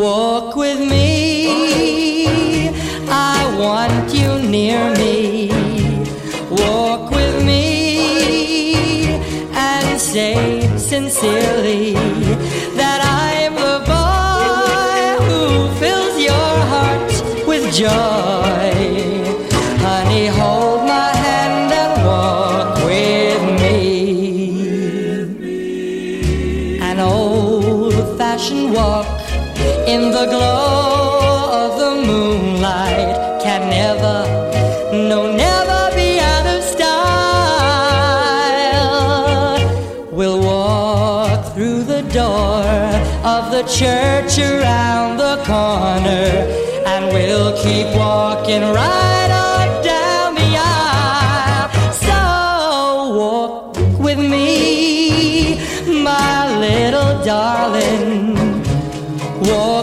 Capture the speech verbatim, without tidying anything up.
Walk with me, I want you near me. Walk with me and say sincerely that I'm the boy who fills your heart with joy. Honey, hold my hand and walk with me. An old-fashioned walk in the glow of the moonlight can never, no, never be out of style. We'll walk through the door of the church around the corner, and we'll keep walking right on down the aisle. So walk with me, my little darling. Walk